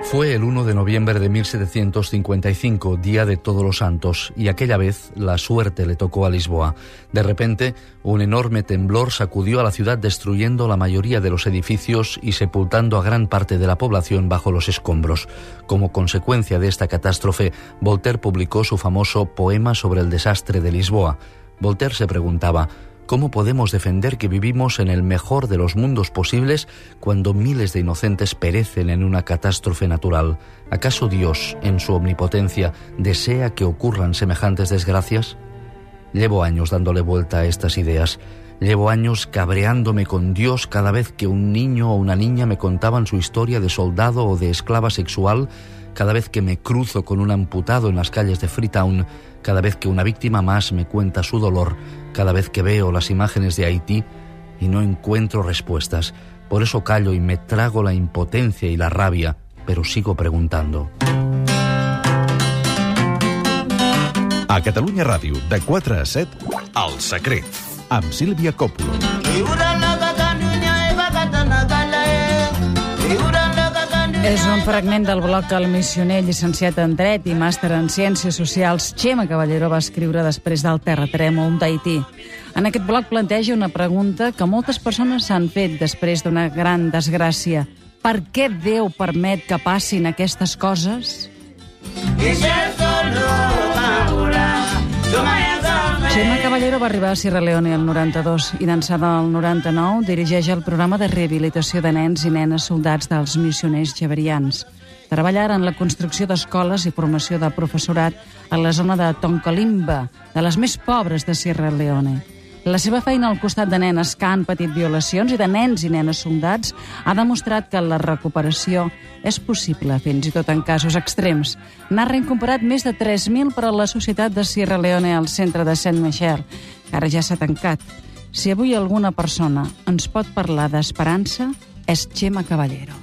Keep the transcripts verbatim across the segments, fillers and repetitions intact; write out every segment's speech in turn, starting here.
Fue el uno de noviembre de mil setecientos cincuenta y cinco, día de Todos los Santos, y aquella vez la suerte le tocó a Lisboa. De repente, un enorme temblor sacudió a la ciudad, destruyendo la mayoría de los edificios y sepultando a gran parte de la población bajo los escombros. Como consecuencia de esta catástrofe, Voltaire publicó su famoso poema sobre el desastre de Lisboa. Voltaire se preguntaba: ¿cómo podemos defender que vivimos en el mejor de los mundos posibles cuando miles de inocentes perecen en una catástrofe natural? ¿Acaso Dios, en su omnipotencia, desea que ocurran semejantes desgracias? Llevo años dándole vuelta a estas ideas. Llevo años cabreándome con Dios cada vez que un niño o una niña me contaban su historia de soldado o de esclava sexual, cada vez que me cruzo con un amputado en las calles de Freetown, cada vez que una víctima más me cuenta su dolor, cada vez que veo las imágenes de Haití y no encuentro respuestas. Por eso callo y me trago la impotencia y la rabia, pero sigo preguntando. A Catalunya Ràdio, de quatre a set, El Secret, amb Sílvia Coppola. És un fragment del bloc que el missioner llicenciat en Dret i màster en Ciències Socials Chema Caballero va escriure després del terratrèmol d'Haití. En aquest bloc planteja una pregunta que moltes persones s'han fet després d'una gran desgràcia. Per què Déu permet que passin aquestes coses? Chema Caballero va arribar a Sierra Leone el noranta-dos i d'ençà del noranta-nou dirigeix el programa de rehabilitació de nens i nenes soldats dels missioners xaverians. Treballar en la construcció d'escoles i formació de professorat a la zona de Tonkalimba, de les més pobres de Sierra Leone. La seva feina al costat de nenes que han patit violacions i de nens i nenes soldats ha demostrat que la recuperació és possible, fins i tot en casos extrems. N'ha reincorporat més de tres mil per a la Societat de Sierra Leone al centre de Saint-Michel, que ara ja s'ha tancat. Si avui alguna persona ens pot parlar d'esperança, és Chema Caballero.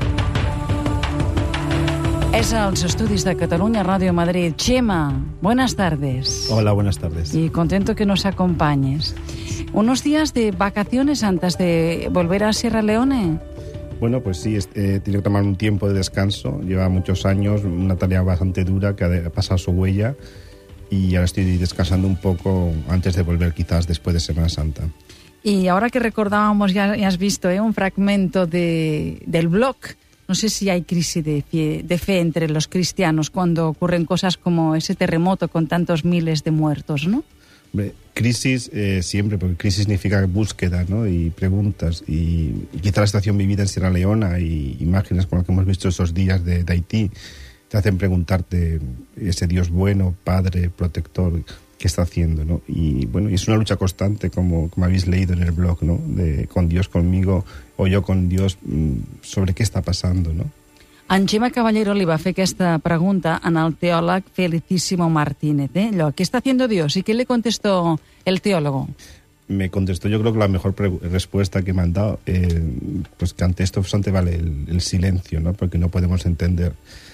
Es a los estudios de Catalunya Radio Madrid. Chema, buenas tardes. Hola, buenas tardes. Y contento que nos acompañes. ¿Unos días de vacaciones antes de volver a Sierra Leone? Bueno, pues sí, eh, tiene que tomar un tiempo de descanso. Lleva muchos años, una tarea bastante dura que ha pasado su huella, y ahora estoy descansando un poco antes de volver, quizás después de Semana Santa. Y ahora que recordábamos, ya, ya has visto ¿eh? un fragmento de, del blog. No sé si hay crisis de fe, de fe entre los cristianos cuando ocurren cosas como ese terremoto con tantos miles de muertos, ¿no? Crisis eh, siempre, porque crisis significa búsqueda, ¿no? Y preguntas. Y, y quizá la situación vivida en Sierra Leona y imágenes como las que hemos visto esos días de, de Haití te hacen preguntarte ese Dios bueno, Padre, protector, ¿qué está haciendo, no? Y bueno, y es una lucha constante, como, como habéis leído en el blog, ¿no? De con Dios conmigo o yo con Dios, sobre qué está pasando, ¿no? En Chema Caballero li va fer aquesta pregunta en el teòleg Felicísimo Martínez, ¿eh? Lo, ¿qué está haciendo Dios? ¿Y qué le contestó el teólogo? Me contestó, yo creo que la mejor respuesta que me han dado, eh, pues que ante esto solamente vale el, el silencio, ¿no? Porque no podemos entender.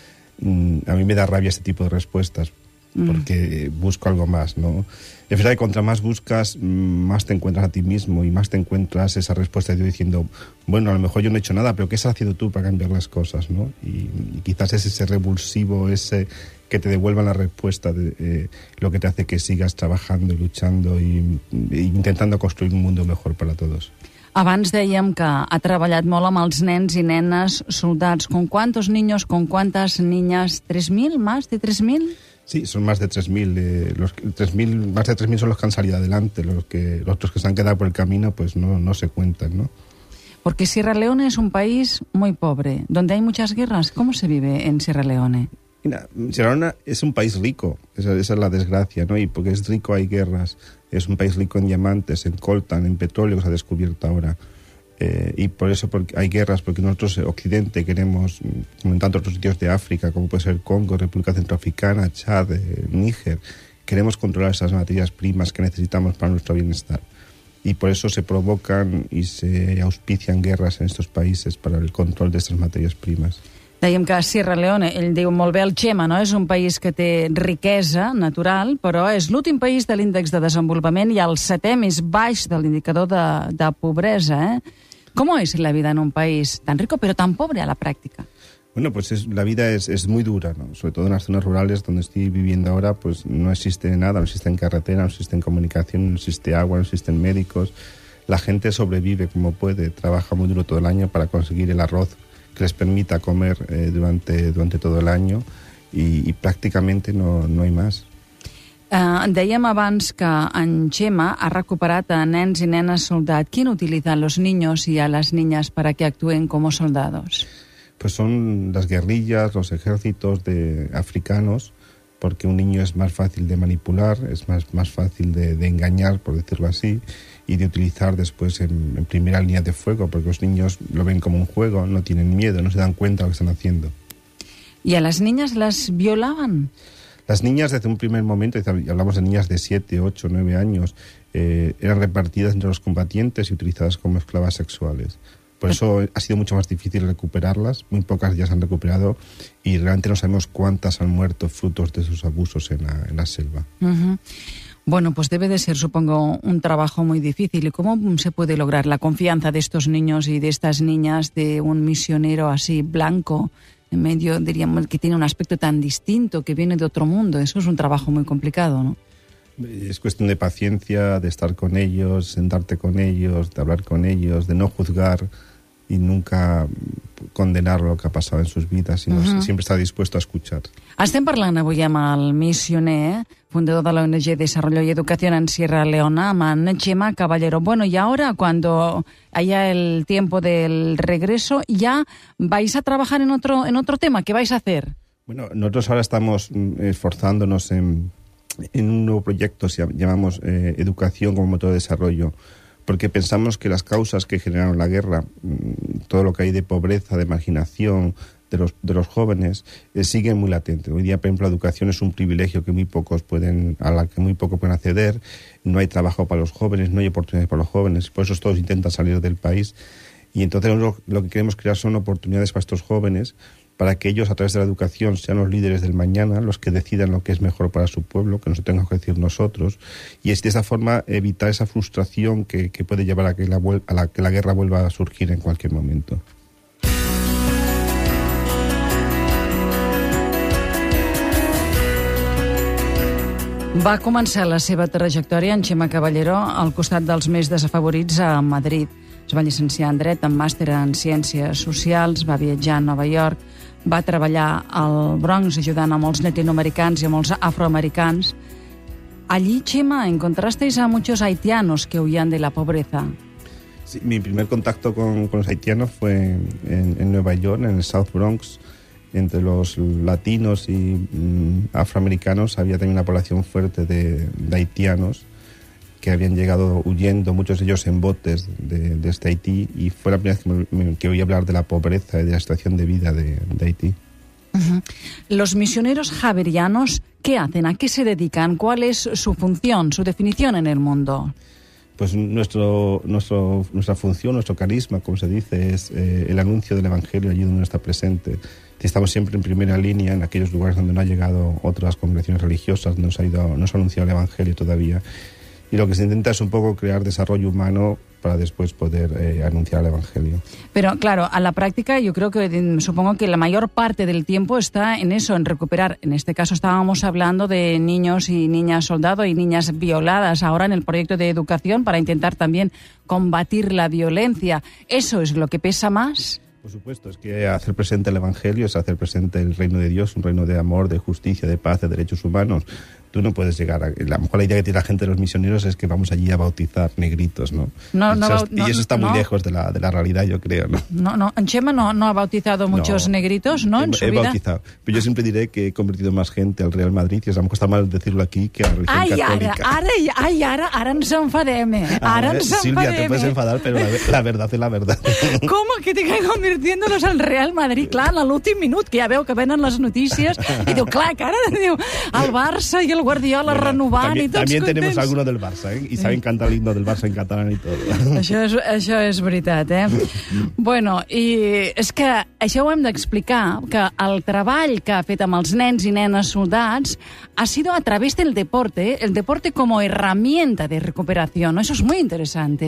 Mm, a mí me da rabia este tipo de respuestas, porque busco algo más, ¿no? Es verdad que contra más buscas, más te encuentras a ti mismo y más te encuentras esa respuesta de Dios diciendo, bueno, a lo mejor yo no he hecho nada, pero ¿qué estás haciendo tú para cambiar las cosas, no? Y, y quizás es ese revulsivo, ese que te devuelvan la respuesta de eh, lo que te hace que sigas trabajando y luchando y, y intentando construir un mundo mejor para todos. Abans dèiem que ha treballat molt amb els nens i nenes soldats. ¿Con cuántos niños, con cuántas niñas? ¿tres mil? ¿Más de tres mil? Sí, son más de tres mil. Eh, los tres mil, más de tres mil son los que han salido adelante. Los, que, los otros que se han quedado por el camino, pues no, no se cuentan, ¿no? Porque Sierra Leone es un país muy pobre, donde hay muchas guerras. ¿Cómo se vive en Sierra Leone? Mira, Sierra Leone es un país rico, esa, esa es la desgracia, ¿no? Y porque es rico hay guerras. Es un país rico en diamantes, en coltan, en petróleo que se ha descubierto ahora. Eh, y por eso porque hay guerras, porque nosotros, Occidente, queremos, como en tantos otros sitios de África, como puede ser Congo, República Centroafricana, Chad, eh, Níger, queremos controlar esas materias primas que necesitamos para nuestro bienestar. Y por eso se provocan y se auspician guerras en estos países para el control de estas materias primas. Dèiem que Sierra Leone, ell diu molt bé el Chema, no? És un país que té riquesa natural, però és l'últim país de l'índex de desenvolupament i el setè més baix de l'indicador de, de pobresa, eh? ¿Cómo es la vida en un país tan rico pero tan pobre a la práctica? Bueno, pues es, la vida es, es muy dura, ¿no? Sobre todo en las zonas rurales donde estoy viviendo ahora, pues no existe nada, no existe carretera, no existe comunicación, no existe agua, no existen médicos. La gente sobrevive como puede, trabaja muy duro todo el año para conseguir el arroz que les permita comer eh, durante, durante todo el año y, y prácticamente no, no hay más. Uh, dèiem abans que en Chema ha recuperat a nens i nenes soldat. ¿Quién utiliza a los niños y a las niñas para que actúen como soldados? Pues son las guerrillas, los ejércitos de africanos, porque un niño es más fácil de manipular, es más, más fácil de, de engañar, por decirlo así, y de utilizar después en, en primera línea de fuego, porque los niños lo ven como un juego, no tienen miedo, no se dan cuenta de lo que están haciendo. ¿Y a las niñas las violaban? Las niñas desde un primer momento, y hablamos de niñas de siete, ocho, nueve años, eh, eran repartidas entre los combatientes y utilizadas como esclavas sexuales. Por eso ha sido mucho más difícil recuperarlas, muy pocas ya se han recuperado y realmente no sabemos cuántas han muerto frutos de sus abusos en la, en la selva. Uh-huh. Bueno, pues debe de ser, supongo, un trabajo muy difícil. ¿Y cómo se puede lograr la confianza de estos niños y de estas niñas de un misionero así blanco, en medio, diríamos, que tiene un aspecto tan distinto, que viene de otro mundo? Eso es un trabajo muy complicado, ¿no? Es cuestión de paciencia, de estar con ellos, sentarte con ellos, de hablar con ellos, de no juzgar y nunca condenar lo que ha pasado en sus vidas, sino uh-huh. siempre estar dispuesto a escuchar. Estem parlant avui amb el missioner, fundador de la O N G Desarrollo y Educación en Sierra Leona, amb en Chema Caballero. Bueno, y ahora, cuando haya el tiempo del regreso, ya vais a trabajar en otro, en otro tema. ¿Qué vais a hacer? Bueno, nosotros ahora estamos esforzándonos en, en un nuevo proyecto, se llamamos eh, Educación como Motor de Desarrollo, porque pensamos que las causas que generaron la guerra, todo lo que hay de pobreza, de marginación de los, de los jóvenes, eh, siguen muy latentes. Hoy día, por ejemplo, la educación es un privilegio que muy pocos pueden, a la que muy pocos pueden acceder, no hay trabajo para los jóvenes, no hay oportunidades para los jóvenes, por eso todos intentan salir del país. Y entonces lo, lo que queremos crear son oportunidades para estos jóvenes, para que ellos, a través de la educación, sean los líderes del mañana, los que decidan lo que es mejor para su pueblo, que no se tenga que decir nosotros, y es de esa forma evitar esa frustración que, que puede llevar a que, la, a la, que la guerra vuelva a surgir en cualquier momento. Va començar la seva trajectòria en Chema Caballero al costat dels més desafavorits a Madrid. Es va llicenciar en Dret amb màster en Ciències Socials, va viatjar a Nova York, va treballar al Bronx ajudant a molts llatinoamericans i a molts afroamericans. Allí, Chema, encontrasteis a muchos haitianos que huían de la pobreza. Sí, mi primer contacto con, con los haitianos fue en, en Nueva York, en el South Bronx. Entre los latinos y mm, afroamericanos había también una población fuerte de, de haitianos que habían llegado huyendo, muchos de ellos en botes de, de este Haití, y fue la primera vez que, me, que oí hablar de la pobreza y de la situación de vida de, de Haití. Uh-huh. Los misioneros javerianos, ¿qué hacen? ¿A qué se dedican? ¿Cuál es su función, su definición en el mundo? Pues nuestro, nuestro, nuestra función, nuestro carisma, como se dice, es eh, el anuncio del Evangelio allí donde está presente. Estamos siempre en primera línea en aquellos lugares donde no han llegado otras congregaciones religiosas, no se ha, ido, no se ha anunciado el Evangelio todavía. Y lo que se intenta es un poco crear desarrollo humano para después poder eh, anunciar el Evangelio. Pero claro, a la práctica yo creo que, supongo que la mayor parte del tiempo está en eso, en recuperar. En este caso estábamos hablando de niños y niñas soldados y niñas violadas ahora en el proyecto de educación para intentar también combatir la violencia. ¿Eso es lo que pesa más? Por supuesto, es que hacer presente el Evangelio es hacer presente el reino de Dios, un reino de amor, de justicia, de paz, de derechos humanos. Tú no puedes llegar a... A lo mejor la idea que tiene la gente de los misioneros es que vamos allí a bautizar negritos, ¿no? no, y, no, eso, no y eso está muy no. lejos de la, de la realidad, yo creo, ¿no? No, no. Chema no, no ha bautizado muchos no, negritos, ¿no? He, en su he vida. bautizado. Pero yo siempre diré que he convertido más gente al Real Madrid, y a lo mejor está mal decirlo aquí, que a la religión ai, católica. Ara, ara, ai, ara, ara ens enfadem, eh? Ara ens enfadem. Silvia, te puedes enfadar, pero la, la verdad es la verdad. ¿Cómo que te que convirtiéndonos al Real Madrid? Clar, en l'últim minut, que ja veu que venen les notícies, i diu, clar, que ara diu, el Barça i el Guardiola bueno, renovant también, i tots También contents. tenemos alguno del Barça, ¿eh? Y saben cantar el himno del Barça en catalán y todo. Això és, això és veritat, eh? Bueno, i és que això ho hem d'explicar, que el treball que ha fet amb els nens i nenes soldats ha sido a través del deporte, el deporte como herramienta de recuperación. Eso es muy interesante.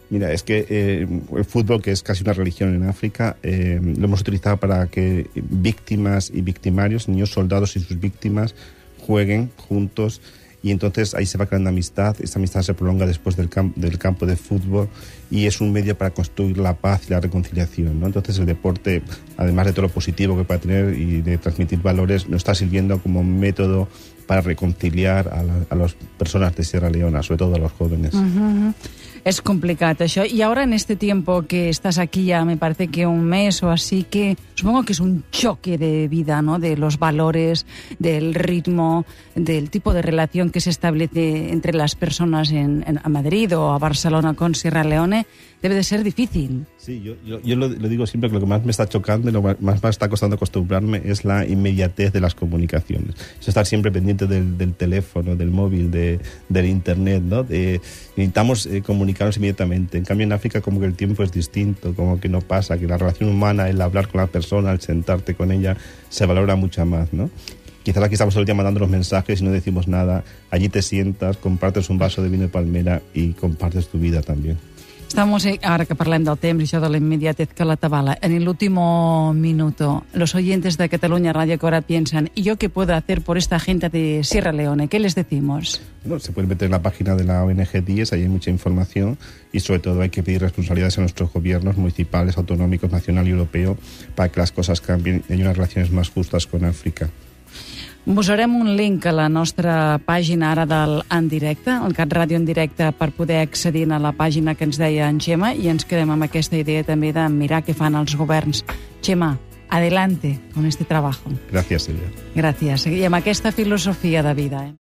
Mira, es que eh, el fútbol, que es casi una religión en África, eh, lo hemos utilizado para que víctimas y victimarios, niños soldados y sus víctimas, jueguen juntos, y entonces ahí se va creando amistad. Esa amistad se prolonga después del, camp del campo de fútbol, y es un medio para construir la paz y la reconciliación, ¿no? Entonces el deporte, además de todo lo positivo que puede tener y de transmitir valores, nos está sirviendo como método para reconciliar a, la, a las personas de Sierra Leona, sobre todo a los jóvenes. Uh-huh. Es complicado eso. Y ahora, en este tiempo que estás aquí, ya me parece que un mes o así, que supongo que es un choque de vida, ¿no? De los valores, del ritmo, del tipo de relación que se establece entre las personas en, en a Madrid o a Barcelona con Sierra Leone. Debe de ser difícil. Sí, yo, yo, yo lo, lo digo siempre, que lo que más me está chocando y lo más, más me está costando acostumbrarme es la inmediatez de las comunicaciones. Es estar siempre pendiente del, del teléfono, del móvil, de, del internet, ¿no? De, necesitamos eh, comunicarnos inmediatamente. En cambio, en África como que el tiempo es distinto, como que no pasa, que la relación humana, el hablar con la persona, el sentarte con ella, se valora mucho más, ¿no? Quizás aquí estamos todo el día mandando los mensajes y no decimos nada. Allí te sientas, compartes un vaso de vino de palmera y compartes tu vida también. Estamos, ahora que parlem del temps i això de la inmediatez que la tabala, en el último minuto, los oyentes de Cataluña Radio que ahora piensan, ¿y yo qué puedo hacer por esta gente de Sierra Leone? ¿Qué les decimos? Bueno, se puede meter en la página de la O N G D I E S, ahí hay mucha información, y sobre todo hay que pedir responsabilidades a nuestros gobiernos municipales, autonómicos, nacional y europeo, para que las cosas cambien y haya unas relaciones más justas con África. Posarem un link a la nostra pàgina ara del En Directe, el Cat Ràdio en Directe, per poder accedir a la pàgina que ens deia en Xema, i ens quedem amb aquesta idea també de mirar què fan els governs. Xema, adelante con este trabajo. Gracias, Silvia. Gràcies. I amb aquesta filosofia de vida. Eh?